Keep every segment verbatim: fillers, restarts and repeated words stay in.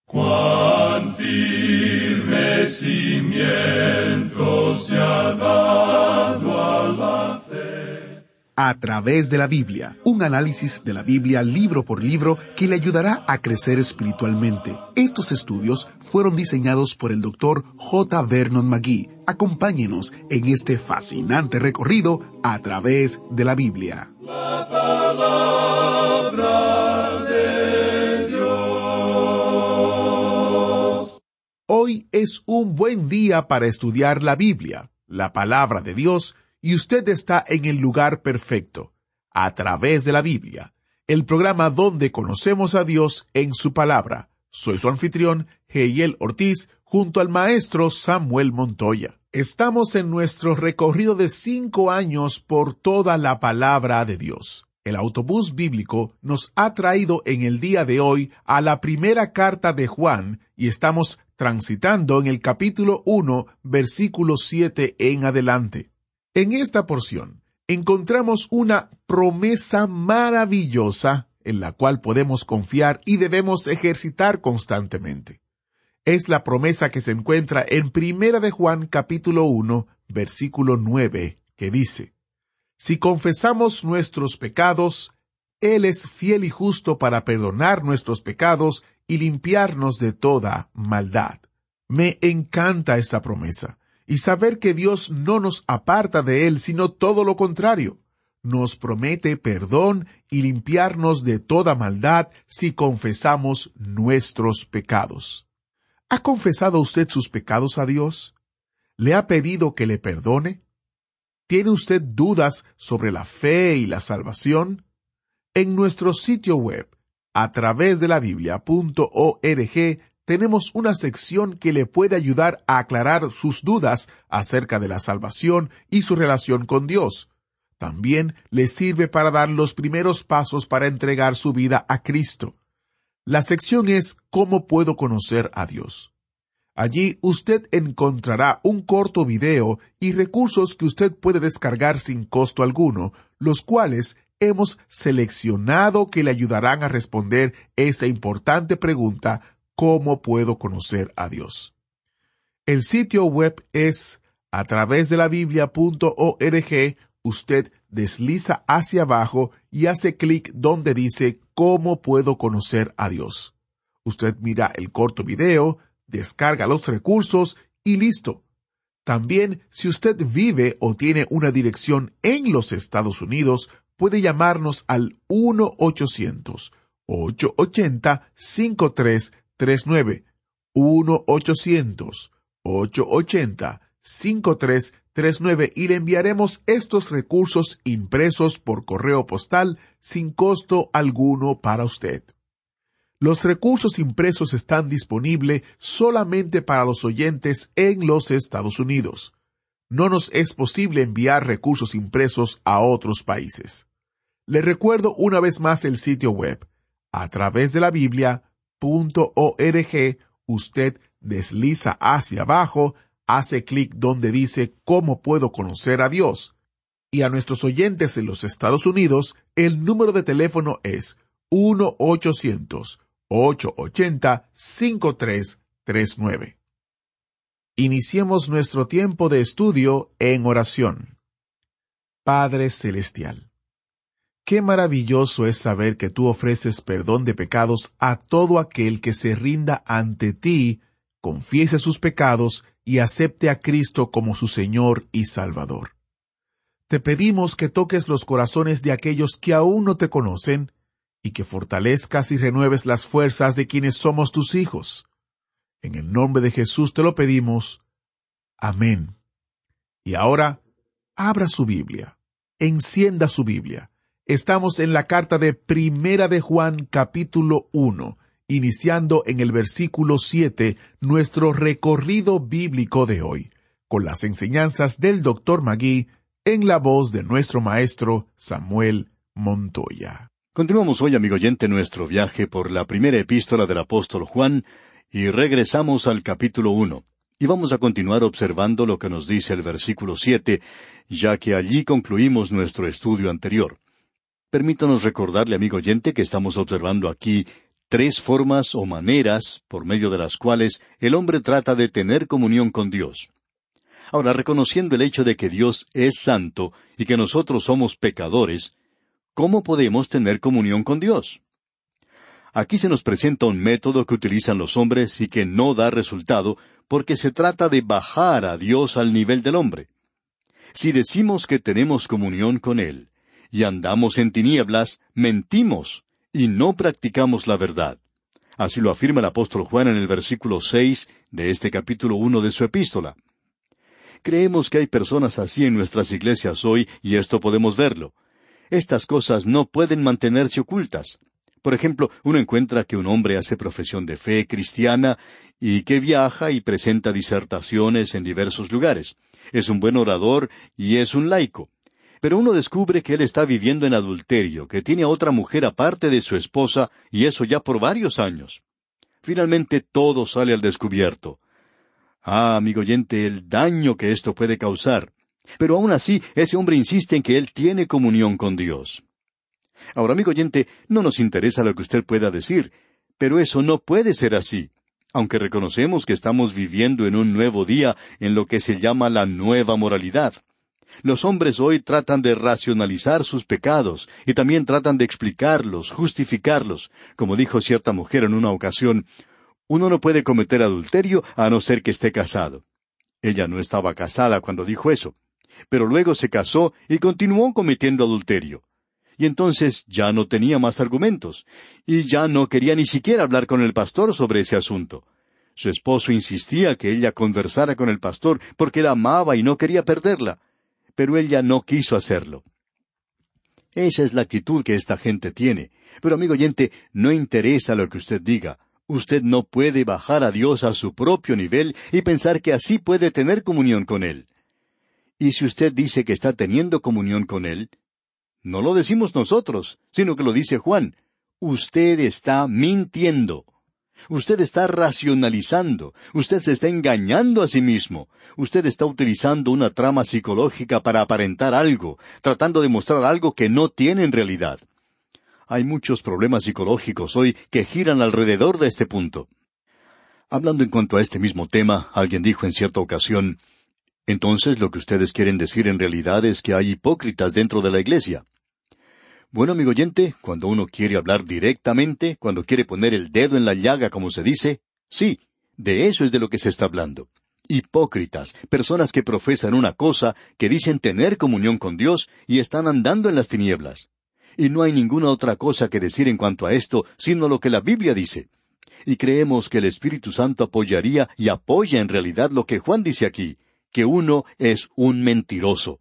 Cuán firme cimiento se ha dado a la fe. A través de la Biblia, un análisis de la Biblia libro por libro que le ayudará a crecer espiritualmente. Estos estudios fueron diseñados por el doctor J. Vernon McGee. Acompáñenos en este fascinante recorrido a través de la Biblia. La palabra de Dios. Hoy es un buen día para estudiar la Biblia, la palabra de Dios, y usted está en el lugar perfecto, a través de la Biblia, el programa donde conocemos a Dios en su palabra. Soy su anfitrión, Heiel Ortiz, junto al maestro Samuel Montoya. Estamos en nuestro recorrido de cinco años por toda la palabra de Dios. El autobús bíblico nos ha traído en el día de hoy a la primera carta de Juan y estamos transitando en el capítulo uno, versículo siete en adelante. En esta porción encontramos una promesa maravillosa en la cual podemos confiar y debemos ejercitar constantemente. Es la promesa que se encuentra en Primera de Juan capítulo uno, versículo nueve, que dice: Si confesamos nuestros pecados, Él es fiel y justo para perdonar nuestros pecados y limpiarnos de toda maldad. Me encanta esta promesa. Y saber que Dios no nos aparta de Él, sino todo lo contrario. Nos promete perdón y limpiarnos de toda maldad si confesamos nuestros pecados. ¿Ha confesado usted sus pecados a Dios? ¿Le ha pedido que le perdone? ¿Tiene usted dudas sobre la fe y la salvación? En nuestro sitio web, a través de la biblia punto org, tenemos una sección que le puede ayudar a aclarar sus dudas acerca de la salvación y su relación con Dios. También le sirve para dar los primeros pasos para entregar su vida a Cristo. La sección es ¿Cómo puedo conocer a Dios? Allí usted encontrará un corto video y recursos que usted puede descargar sin costo alguno, los cuales hemos seleccionado que le ayudarán a responder esta importante pregunta: ¿cómo puedo conocer a Dios? El sitio web es a través de la biblia punto org. Usted desliza hacia abajo y hace clic donde dice ¿cómo puedo conocer a Dios? Usted mira el corto video, descarga los recursos y listo. También, si usted vive o tiene una dirección en los Estados Unidos, puede llamarnos al uno ochocientos, ocho ochenta, cinco tres tres nueve, uno ochocientos, ocho ochenta, cinco tres tres nueve y le enviaremos estos recursos impresos por correo postal sin costo alguno para usted. Los recursos impresos están disponibles solamente para los oyentes en los Estados Unidos. No nos es posible enviar recursos impresos a otros países. Le recuerdo una vez más el sitio web, a través de la biblia punto org. Usted desliza hacia abajo, hace clic donde dice ¿cómo puedo conocer a Dios? Y a nuestros oyentes en los Estados Unidos, el número de teléfono es uno ochocientos, ocho ochenta, cinco tres tres nueve. Iniciemos nuestro tiempo de estudio en oración. Padre Celestial, qué maravilloso es saber que tú ofreces perdón de pecados a todo aquel que se rinda ante ti, confiese sus pecados y acepte a Cristo como su Señor y Salvador. Te pedimos que toques los corazones de aquellos que aún no te conocen y que fortalezcas y renueves las fuerzas de quienes somos tus hijos. En el nombre de Jesús te lo pedimos. Amén. Y ahora, abra su Biblia, encienda su Biblia. Estamos en la carta de Primera de Juan, capítulo uno, iniciando en el versículo siete, nuestro recorrido bíblico de hoy, con las enseñanzas del doctor McGee, en la voz de nuestro maestro Samuel Montoya. Continuamos hoy, amigo oyente, nuestro viaje por la primera epístola del apóstol Juan, y regresamos al capítulo uno. Y vamos a continuar observando lo que nos dice el versículo siete, ya que allí concluimos nuestro estudio anterior. Permítanos recordarle, amigo oyente, que estamos observando aquí tres formas o maneras por medio de las cuales el hombre trata de tener comunión con Dios. Ahora, reconociendo el hecho de que Dios es santo y que nosotros somos pecadores, ¿cómo podemos tener comunión con Dios? Aquí se nos presenta un método que utilizan los hombres y que no da resultado porque se trata de bajar a Dios al nivel del hombre. Si decimos que tenemos comunión con Él y andamos en tinieblas, mentimos y no practicamos la verdad. Así lo afirma el apóstol Juan en el versículo seis de este capítulo uno de su epístola. Creemos que hay personas así en nuestras iglesias hoy y esto podemos verlo. Estas cosas no pueden mantenerse ocultas. Por ejemplo, uno encuentra que un hombre hace profesión de fe cristiana y que viaja y presenta disertaciones en diversos lugares. Es un buen orador y es un laico. Pero uno descubre que él está viviendo en adulterio, que tiene a otra mujer aparte de su esposa, y eso ya por varios años. Finalmente todo sale al descubierto. Ah, amigo oyente, el daño que esto puede causar. Pero aún así, ese hombre insiste en que él tiene comunión con Dios. Ahora, amigo oyente, no nos interesa lo que usted pueda decir, pero eso no puede ser así. Aunque reconocemos que estamos viviendo en un nuevo día en lo que se llama la nueva moralidad. Los hombres hoy tratan de racionalizar sus pecados y también tratan de explicarlos, justificarlos. Como dijo cierta mujer en una ocasión, uno no puede cometer adulterio a no ser que esté casado. Ella no estaba casada cuando dijo eso, pero luego se casó y continuó cometiendo adulterio. Y entonces ya no tenía más argumentos, y ya no quería ni siquiera hablar con el pastor sobre ese asunto. Su esposo insistía que ella conversara con el pastor porque la amaba y no quería perderla, pero ella no quiso hacerlo. Esa es la actitud que esta gente tiene. Pero amigo oyente, no interesa lo que usted diga. Usted no puede bajar a Dios a su propio nivel y pensar que así puede tener comunión con Él. Y si usted dice que está teniendo comunión con Él, no lo decimos nosotros, sino que lo dice Juan. Usted está mintiendo. Usted está racionalizando. Usted se está engañando a sí mismo. Usted está utilizando una trama psicológica para aparentar algo, tratando de mostrar algo que no tiene en realidad. Hay muchos problemas psicológicos hoy que giran alrededor de este punto. Hablando en cuanto a este mismo tema, alguien dijo en cierta ocasión, entonces lo que ustedes quieren decir en realidad es que hay hipócritas dentro de la iglesia. Bueno, amigo oyente, cuando uno quiere hablar directamente, cuando quiere poner el dedo en la llaga, como se dice, sí, de eso es de lo que se está hablando. Hipócritas, personas que profesan una cosa, que dicen tener comunión con Dios y están andando en las tinieblas. Y no hay ninguna otra cosa que decir en cuanto a esto, sino lo que la Biblia dice. Y creemos que el Espíritu Santo apoyaría y apoya en realidad lo que Juan dice aquí, que uno es un mentiroso.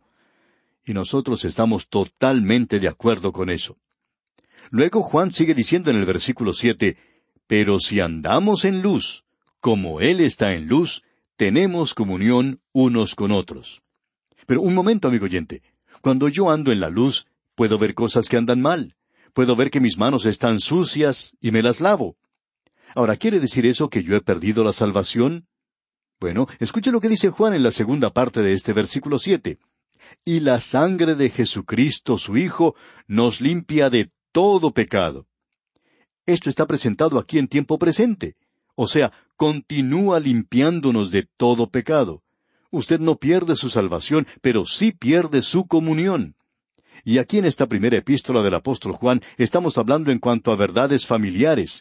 Y nosotros estamos totalmente de acuerdo con eso. Luego Juan sigue diciendo en el versículo siete, pero si andamos en luz, como Él está en luz, tenemos comunión unos con otros. Pero un momento, amigo oyente, cuando yo ando en la luz, puedo ver cosas que andan mal. Puedo ver que mis manos están sucias y me las lavo. Ahora, ¿quiere decir eso que yo he perdido la salvación? Bueno, escuche lo que dice Juan en la segunda parte de este versículo siete. Y la sangre de Jesucristo, su Hijo, nos limpia de todo pecado. Esto está presentado aquí en tiempo presente. O sea, continúa limpiándonos de todo pecado. Usted no pierde su salvación, pero sí pierde su comunión. Y aquí en esta primera epístola del apóstol Juan estamos hablando en cuanto a verdades familiares.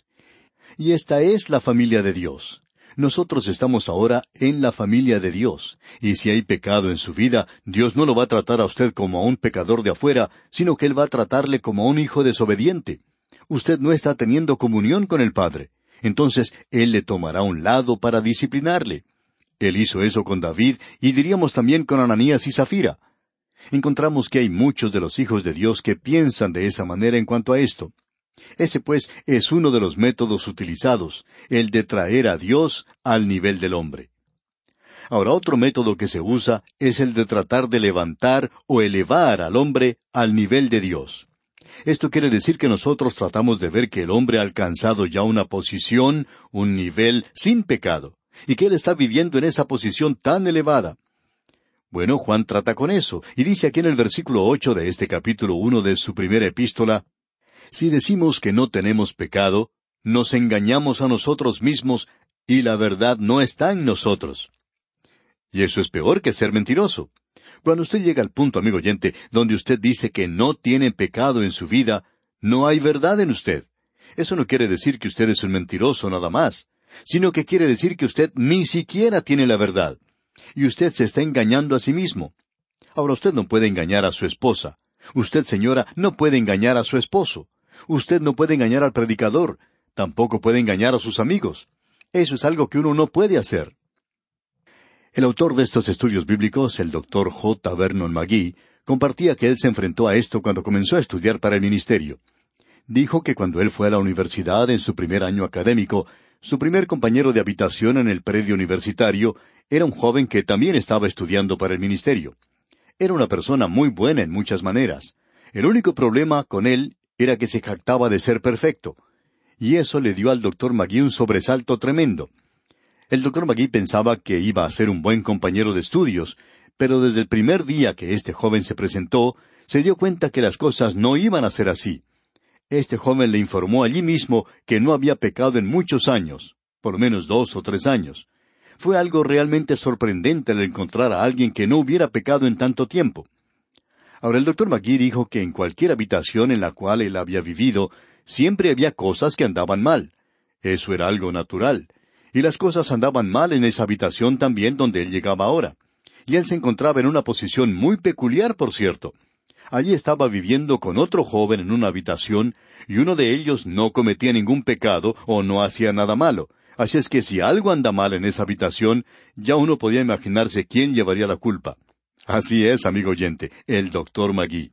Y esta es la familia de Dios. Nosotros estamos ahora en la familia de Dios, y si hay pecado en su vida, Dios no lo va a tratar a usted como a un pecador de afuera, sino que Él va a tratarle como a un hijo desobediente. Usted no está teniendo comunión con el Padre. Entonces, Él le tomará a un lado para disciplinarle. Él hizo eso con David, y diríamos también con Ananías y Zafira. Encontramos que hay muchos de los hijos de Dios que piensan de esa manera en cuanto a esto. Ese, pues, es uno de los métodos utilizados, el de traer a Dios al nivel del hombre. Ahora, otro método que se usa es el de tratar de levantar o elevar al hombre al nivel de Dios. Esto quiere decir que nosotros tratamos de ver que el hombre ha alcanzado ya una posición, un nivel sin pecado, y que él está viviendo en esa posición tan elevada. Bueno, Juan trata con eso, y dice aquí en el versículo ocho de este capítulo uno de su primera epístola, si decimos que no tenemos pecado, nos engañamos a nosotros mismos y la verdad no está en nosotros. Y eso es peor que ser mentiroso. Cuando usted llega al punto, amigo oyente, donde usted dice que no tiene pecado en su vida, no hay verdad en usted. Eso no quiere decir que usted es un mentiroso nada más, sino que quiere decir que usted ni siquiera tiene la verdad. Y usted se está engañando a sí mismo. Ahora usted no puede engañar a su esposa. Usted, señora, no puede engañar a su esposo. Usted no puede engañar al predicador. Tampoco puede engañar a sus amigos. Eso es algo que uno no puede hacer. El autor de estos estudios bíblicos, el doctor J. Vernon McGee, compartía que él se enfrentó a esto cuando comenzó a estudiar para el ministerio. Dijo que cuando él fue a la universidad en su primer año académico, su primer compañero de habitación en el predio universitario era un joven que también estaba estudiando para el ministerio. Era una persona muy buena en muchas maneras. El único problema con él era que se jactaba de ser perfecto. Y eso le dio al doctor McGee un sobresalto tremendo. El doctor McGee pensaba que iba a ser un buen compañero de estudios, pero desde el primer día que este joven se presentó, se dio cuenta que las cosas no iban a ser así. Este joven le informó allí mismo que no había pecado en muchos años, por lo menos dos o tres años. Fue algo realmente sorprendente el encontrar a alguien que no hubiera pecado en tanto tiempo. Ahora el doctor McGee dijo que en cualquier habitación en la cual él había vivido, siempre había cosas que andaban mal. Eso era algo natural. Y las cosas andaban mal en esa habitación también donde él llegaba ahora. Y él se encontraba en una posición muy peculiar, por cierto. Allí estaba viviendo con otro joven en una habitación, y uno de ellos no cometía ningún pecado o no hacía nada malo. Así es que si algo anda mal en esa habitación, ya uno podía imaginarse quién llevaría la culpa. Así es, amigo oyente, el doctor McGee.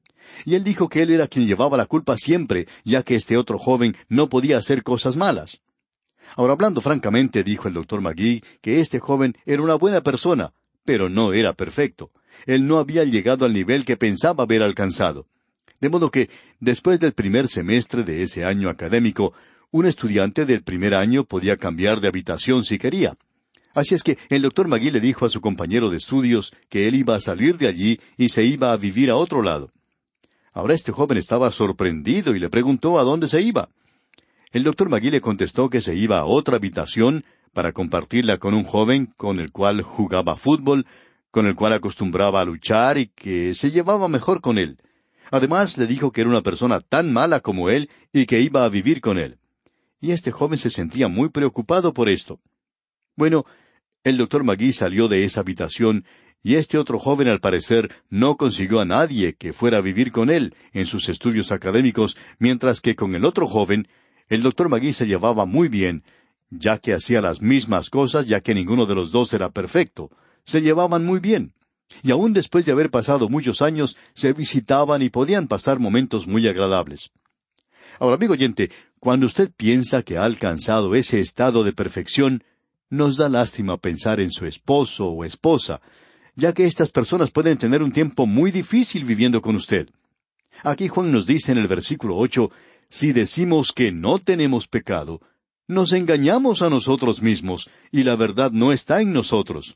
Y él dijo que él era quien llevaba la culpa siempre, ya que este otro joven no podía hacer cosas malas. Ahora, hablando francamente, dijo el doctor McGee, que este joven era una buena persona, pero no era perfecto. Él no había llegado al nivel que pensaba haber alcanzado. De modo que, después del primer semestre de ese año académico, un estudiante del primer año podía cambiar de habitación si quería. Así es que el doctor McGee le dijo a su compañero de estudios que él iba a salir de allí y se iba a vivir a otro lado. Ahora este joven estaba sorprendido y le preguntó a dónde se iba. El doctor McGee le contestó que se iba a otra habitación para compartirla con un joven con el cual jugaba fútbol, con el cual acostumbraba a luchar y que se llevaba mejor con él. Además le dijo que era una persona tan mala como él y que iba a vivir con él. Y este joven se sentía muy preocupado por esto. Bueno, el doctor McGee salió de esa habitación y este otro joven al parecer no consiguió a nadie que fuera a vivir con él en sus estudios académicos, mientras que con el otro joven, el doctor McGee se llevaba muy bien, ya que hacía las mismas cosas, ya que ninguno de los dos era perfecto. Se llevaban muy bien. Y aún después de haber pasado muchos años, se visitaban y podían pasar momentos muy agradables. Ahora, amigo oyente, cuando usted piensa que ha alcanzado ese estado de perfección, nos da lástima pensar en su esposo o esposa, ya que estas personas pueden tener un tiempo muy difícil viviendo con usted. Aquí Juan nos dice en el versículo ocho, si decimos que no tenemos pecado, nos engañamos a nosotros mismos, y la verdad no está en nosotros.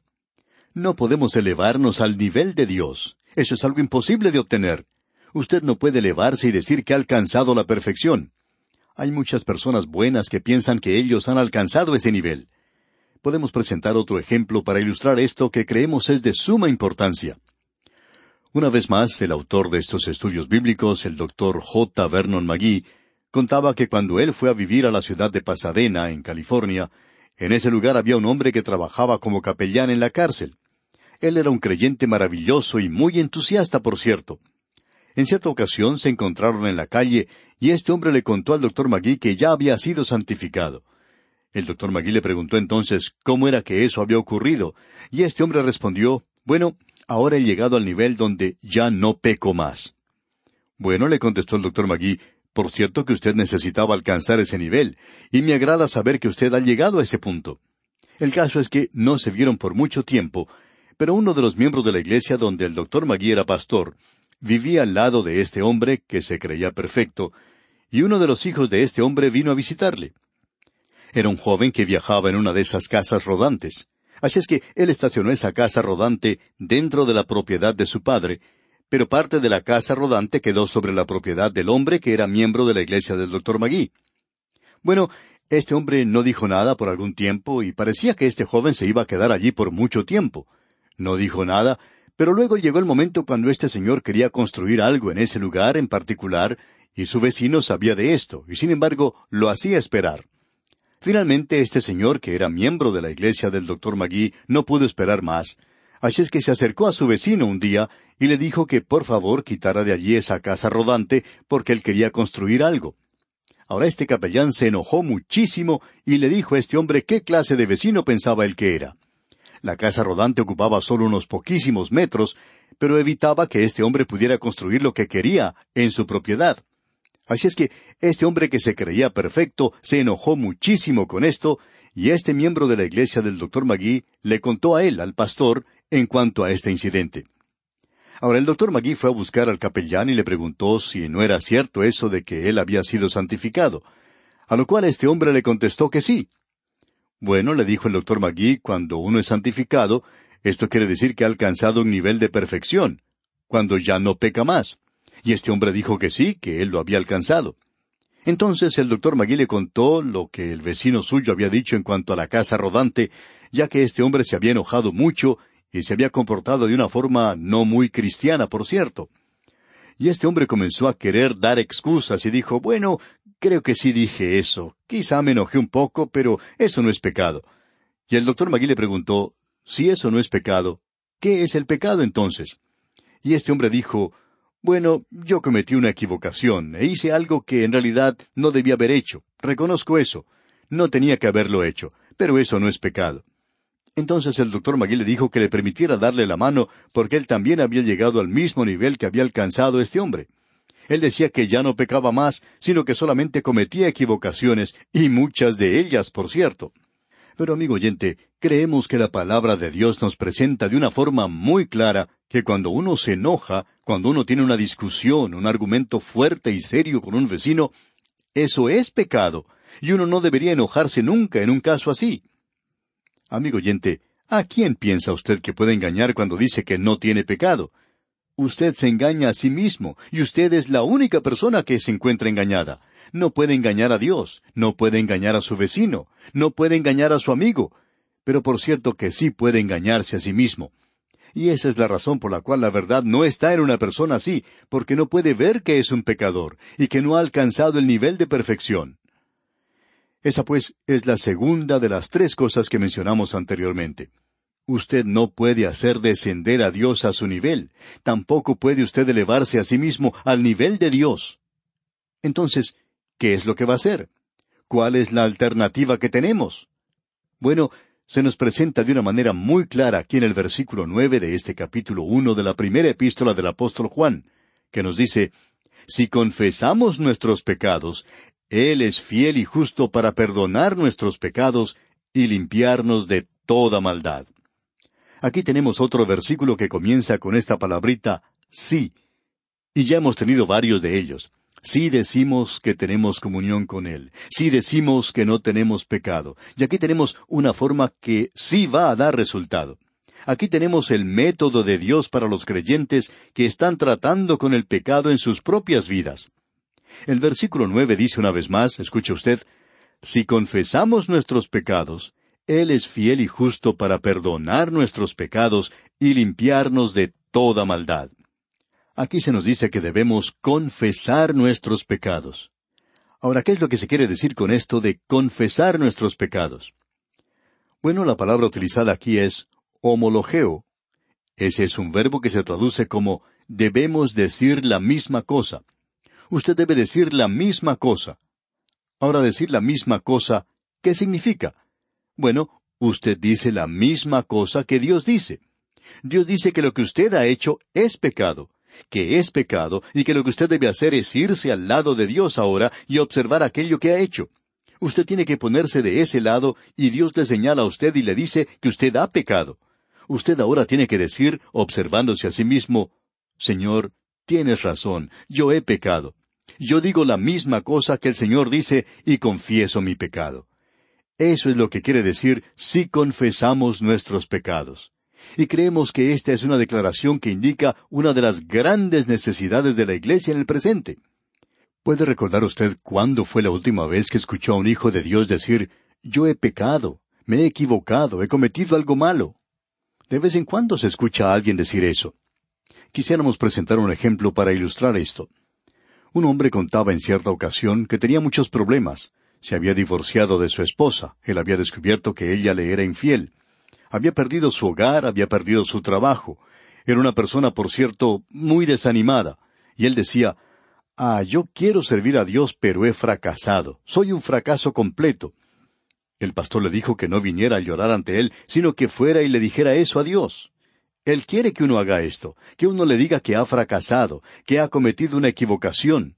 No podemos elevarnos al nivel de Dios. Eso es algo imposible de obtener. Usted no puede elevarse y decir que ha alcanzado la perfección. Hay muchas personas buenas que piensan que ellos han alcanzado ese nivel. Podemos presentar otro ejemplo para ilustrar esto que creemos es de suma importancia. Una vez más, el autor de estos estudios bíblicos, el doctor J. Vernon McGee, contaba que cuando él fue a vivir a la ciudad de Pasadena, en California, en ese lugar había un hombre que trabajaba como capellán en la cárcel. Él era un creyente maravilloso y muy entusiasta, por cierto. En cierta ocasión se encontraron en la calle y este hombre le contó al doctor McGee que ya había sido santificado. El doctor McGee le preguntó entonces cómo era que eso había ocurrido, y este hombre respondió, bueno, ahora he llegado al nivel donde ya no peco más. Bueno, le contestó el doctor McGee, por cierto que usted necesitaba alcanzar ese nivel, y me agrada saber que usted ha llegado a ese punto. El caso es que no se vieron por mucho tiempo, pero uno de los miembros de la iglesia donde el doctor McGee era pastor, vivía al lado de este hombre que se creía perfecto, y uno de los hijos de este hombre vino a visitarle. Era un joven que viajaba en una de esas casas rodantes. Así es que él estacionó esa casa rodante dentro de la propiedad de su padre, pero parte de la casa rodante quedó sobre la propiedad del hombre que era miembro de la iglesia del doctor McGee. Bueno, este hombre no dijo nada por algún tiempo y parecía que este joven se iba a quedar allí por mucho tiempo. No dijo nada, pero luego llegó el momento cuando este señor quería construir algo en ese lugar en particular, y su vecino sabía de esto, y sin embargo lo hacía esperar. Finalmente este señor, que era miembro de la iglesia del doctor Magee, no pudo esperar más. Así es que se acercó a su vecino un día y le dijo que por favor quitara de allí esa casa rodante porque él quería construir algo. Ahora este capellán se enojó muchísimo y le dijo a este hombre qué clase de vecino pensaba él que era. La casa rodante ocupaba solo unos poquísimos metros, pero evitaba que este hombre pudiera construir lo que quería en su propiedad. Así es que este hombre que se creía perfecto se enojó muchísimo con esto, y este miembro de la iglesia del doctor Magee le contó a él, al pastor, en cuanto a este incidente. Ahora el doctor Magee fue a buscar al capellán y le preguntó si no era cierto eso de que él había sido santificado, a lo cual este hombre le contestó que sí. Bueno, le dijo el doctor Magee, cuando uno es santificado, esto quiere decir que ha alcanzado un nivel de perfección, cuando ya no peca más. Y este hombre dijo que sí, que él lo había alcanzado. Entonces el doctor Magee le contó lo que el vecino suyo había dicho en cuanto a la casa rodante, ya que este hombre se había enojado mucho y se había comportado de una forma no muy cristiana, por cierto. Y este hombre comenzó a querer dar excusas y dijo, bueno, creo que sí dije eso. Quizá me enojé un poco, pero eso no es pecado. Y el doctor Magee le preguntó, si eso no es pecado, ¿qué es el pecado entonces? Y este hombre dijo, bueno, yo cometí una equivocación e hice algo que en realidad no debía haber hecho. Reconozco eso. No tenía que haberlo hecho, pero eso no es pecado. Entonces el doctor Magee le dijo que le permitiera darle la mano porque él también había llegado al mismo nivel que había alcanzado este hombre. Él decía que ya no pecaba más, sino que solamente cometía equivocaciones, y muchas de ellas, por cierto. Pero, amigo oyente, creemos que la palabra de Dios nos presenta de una forma muy clara que cuando uno se enoja, cuando uno tiene una discusión, un argumento fuerte y serio con un vecino, eso es pecado, y uno no debería enojarse nunca en un caso así. Amigo oyente, ¿a quién piensa usted que puede engañar cuando dice que no tiene pecado? Usted se engaña a sí mismo, y usted es la única persona que se encuentra engañada. No puede engañar a Dios, no puede engañar a su vecino, no puede engañar a su amigo, pero por cierto que sí puede engañarse a sí mismo. Y esa es la razón por la cual la verdad no está en una persona así, porque no puede ver que es un pecador, y que no ha alcanzado el nivel de perfección. Esa pues es la segunda de las tres cosas que mencionamos anteriormente. Usted no puede hacer descender a Dios a su nivel. Tampoco puede usted elevarse a sí mismo al nivel de Dios. Entonces, ¿qué es lo que va a hacer? ¿Cuál es la alternativa que tenemos? Bueno, se nos presenta de una manera muy clara aquí en el versículo nueve de este capítulo uno de la primera epístola del apóstol Juan, que nos dice, si confesamos nuestros pecados, Él es fiel y justo para perdonar nuestros pecados y limpiarnos de toda maldad. Aquí tenemos otro versículo que comienza con esta palabrita, sí. Y ya hemos tenido varios de ellos. Sí decimos que tenemos comunión con Él. Sí decimos que no tenemos pecado. Y aquí tenemos una forma que sí va a dar resultado. Aquí tenemos el método de Dios para los creyentes que están tratando con el pecado en sus propias vidas. El versículo nueve dice una vez más, escuche usted, si confesamos nuestros pecados, Él es fiel y justo para perdonar nuestros pecados y limpiarnos de toda maldad. Aquí se nos dice que debemos confesar nuestros pecados. Ahora, ¿qué es lo que se quiere decir con esto de confesar nuestros pecados? Bueno, la palabra utilizada aquí es homologeo. Ese es un verbo que se traduce como debemos decir la misma cosa. Usted debe decir la misma cosa. Ahora, decir la misma cosa, ¿qué significa? Bueno, usted dice la misma cosa que Dios dice. Dios dice que lo que usted ha hecho es pecado, que es pecado, y que lo que usted debe hacer es irse al lado de Dios ahora y observar aquello que ha hecho. Usted tiene que ponerse de ese lado, y Dios le señala a usted y le dice que usted ha pecado. Usted ahora tiene que decir, observándose a sí mismo, Señor, tienes razón, yo he pecado. Yo digo la misma cosa que el Señor dice y confieso mi pecado. Eso es lo que quiere decir si confesamos nuestros pecados. Y creemos que esta es una declaración que indica una de las grandes necesidades de la Iglesia en el presente. ¿Puede recordar usted cuándo fue la última vez que escuchó a un hijo de Dios decir, yo he pecado, me he equivocado, he cometido algo malo? De vez en cuando se escucha a alguien decir eso. Quisiéramos presentar un ejemplo para ilustrar esto. Un hombre contaba en cierta ocasión que tenía muchos problemas. Se había divorciado de su esposa, él había descubierto que ella le era infiel. Había perdido su hogar, había perdido su trabajo. Era una persona, por cierto, muy desanimada. Y él decía, ah, yo quiero servir a Dios, pero he fracasado. Soy un fracaso completo. El pastor le dijo que no viniera a llorar ante él, sino que fuera y le dijera eso a Dios. Él quiere que uno haga esto, que uno le diga que ha fracasado, que ha cometido una equivocación.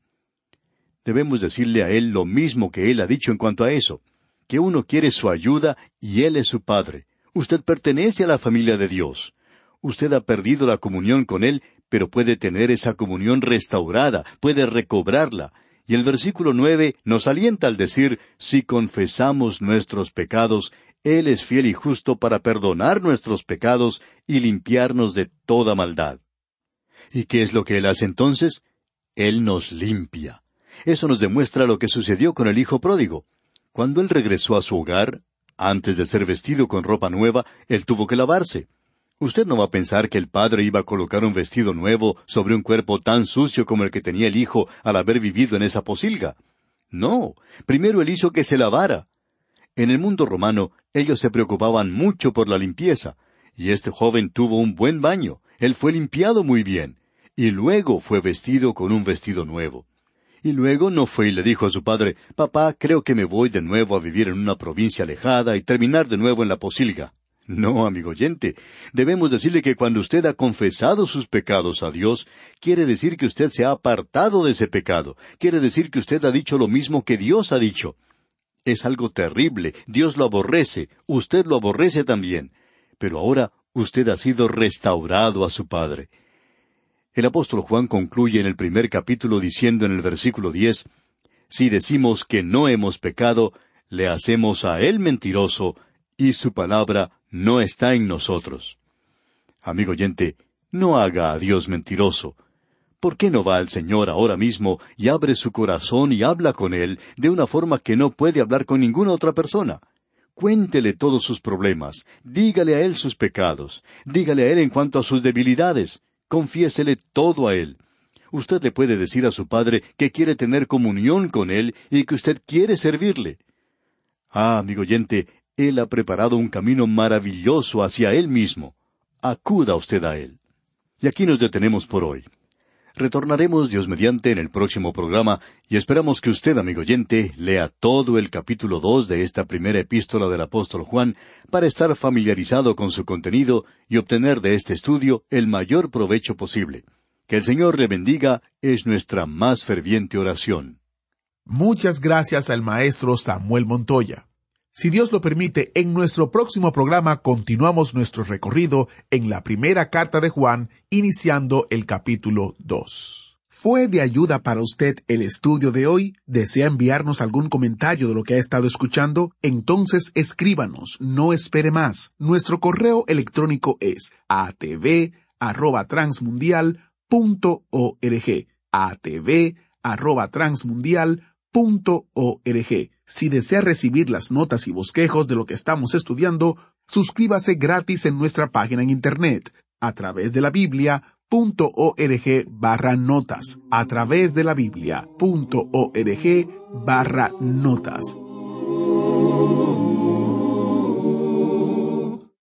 Debemos decirle a él lo mismo que él ha dicho en cuanto a eso, que uno quiere su ayuda y él es su padre. Usted pertenece a la familia de Dios. Usted ha perdido la comunión con él, pero puede tener esa comunión restaurada, puede recobrarla. Y el versículo nueve nos alienta al decir, si confesamos nuestros pecados, Él es fiel y justo para perdonar nuestros pecados y limpiarnos de toda maldad. ¿Y qué es lo que Él hace entonces? Él nos limpia. Eso nos demuestra lo que sucedió con el hijo pródigo. Cuando él regresó a su hogar, antes de ser vestido con ropa nueva, él tuvo que lavarse. Usted no va a pensar que el padre iba a colocar un vestido nuevo sobre un cuerpo tan sucio como el que tenía el hijo al haber vivido en esa pocilga. No, primero él hizo que se lavara. En el mundo romano, ellos se preocupaban mucho por la limpieza, y este joven tuvo un buen baño, él fue limpiado muy bien, y luego fue vestido con un vestido nuevo. Y luego no fue y le dijo a su padre, papá, creo que me voy de nuevo a vivir en una provincia alejada y terminar de nuevo en la pocilga. No, amigo oyente, debemos decirle que cuando usted ha confesado sus pecados a Dios, quiere decir que usted se ha apartado de ese pecado, quiere decir que usted ha dicho lo mismo que Dios ha dicho. Es algo terrible, Dios lo aborrece, usted lo aborrece también, pero ahora usted ha sido restaurado a su Padre. El apóstol Juan concluye en el primer capítulo diciendo en el versículo diez, si decimos que no hemos pecado, le hacemos a Él mentiroso, y su palabra no está en nosotros. Amigo oyente, no haga a Dios mentiroso. ¿Por qué no va al Señor ahora mismo y abre su corazón y habla con Él de una forma que no puede hablar con ninguna otra persona? Cuéntele todos sus problemas, dígale a Él sus pecados, dígale a Él en cuanto a sus debilidades, confiésele todo a Él. Usted le puede decir a su Padre que quiere tener comunión con Él y que usted quiere servirle. Ah, amigo oyente, Él ha preparado un camino maravilloso hacia Él mismo. Acuda usted a Él. Y aquí nos detenemos por hoy. Retornaremos, Dios mediante, en el próximo programa, y esperamos que usted, amigo oyente, lea todo el capítulo dos de esta primera epístola del apóstol Juan, para estar familiarizado con su contenido y obtener de este estudio el mayor provecho posible. Que el Señor le bendiga es nuestra más ferviente oración. Muchas gracias al maestro Samuel Montoya. Si Dios lo permite, en nuestro próximo programa continuamos nuestro recorrido en la primera carta de Juan, iniciando el capítulo dos. ¿Fue de ayuda para usted el estudio de hoy? ¿Desea enviarnos algún comentario de lo que ha estado escuchando? Entonces escríbanos, no espere más. Nuestro correo electrónico es a t v arroba transmundial punto org. a t v arroba transmundial punto org. Si desea recibir las notas y bosquejos de lo que estamos estudiando, suscríbase gratis en nuestra página en internet, a través de la Biblia punto org barra notas, a través de la Biblia punto org barra notas.